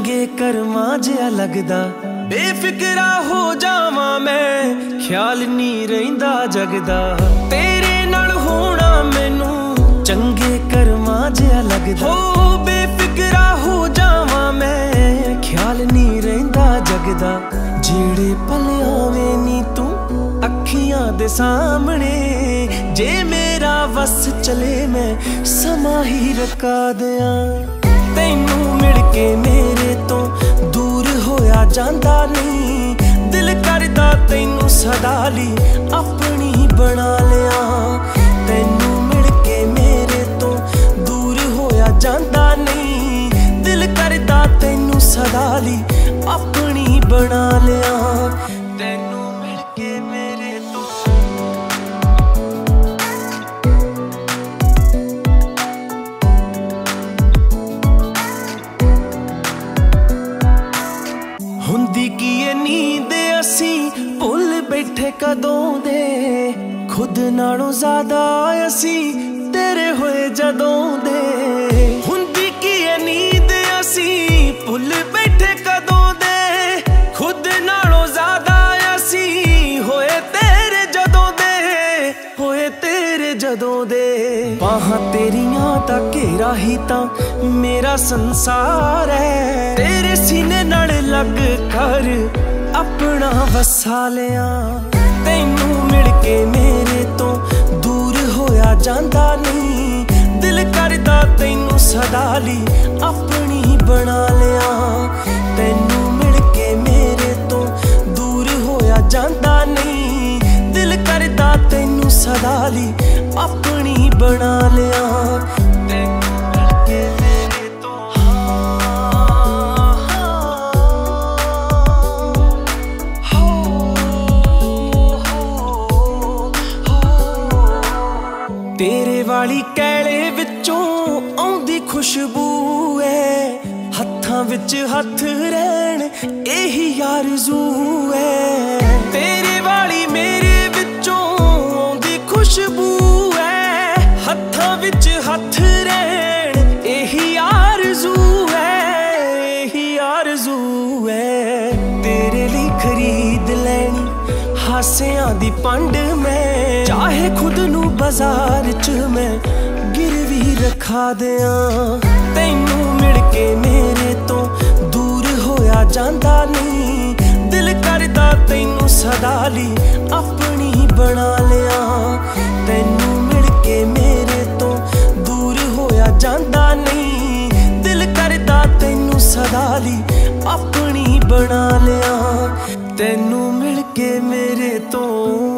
चंगे कर्मा जिहा लगदा। बेफिक्रा हो जावां मैं, ख्याल नी रहिंदा जगदा। तेरे नाल होना मैनू चंगे कर्मा जिहा लगदा। हो बेफिक्रा हो जावां मैं, ख्याल नी रहिंदा जगदा। जेड़े पल आवें नी तू अखियां दे सामने, जे मेरा वस चले मैं समा ही रका दियां। तैनू मिल के मेरे तो दूर होया जांदा नहीं, दिल करदा तैनू सदा लई अपनी बना लिया। तैनू मिल के मेरे तो दूर होया जांदा नहीं, दिल करदा तैनू सदा लई अपनी बना लिया। तैनू मिल के मेरे तो हुंदी की ये नींद असी भुल बैठे कदों दे, खुद नालों ज्यादा असी तेरे होए जदों दे। हुंदी की ये नींद असी भुल बैठे कदों दे, खुद नालों ज्यादा असी होए तेरे जदों दे, होए तेरे जदों दे। बाहां तेरियां दा घेरा ही तां मेरा संसार है, तेरे सीने नाल लग कर अपना वसा लिया। तैनू मिल के मेरे तो दूर होया जांदा नहीं, दिल करदा तैनू सदा लई अपनी बना लिया। तैनू मिल के मेरे तो दूर होया जांदा नहीं, दिल करदा तैनू सदा लई अपनी बना लिया। तैनू मिल के मेरे तो तेरे वाली कैले विचों आउंदी खुशबू है, हत्थां विच हत्थ रहण एही आरज़ू है। तेरे वाली मेरे विचों आउंदी खुशबू है, हत्थां विच हत्थ रहण एही आरज़ू है, एही आरज़ू है। तेरे लई खरीद लैनी हासियां दी पंड मैं, चाहे खुद नू बाजार च मैं गिरवी रखा दियां। तैनू मिल के मेरे तो दूर होया जांदा नहीं, दिल करदा तैनू सदा लई अपनी बना लिया। तैनू मिल के मेरे तो दूर होया जांदा नहीं, दिल करदा तैनू सदा लई अपनी बना लिया। तैनू मिल के मेरे तो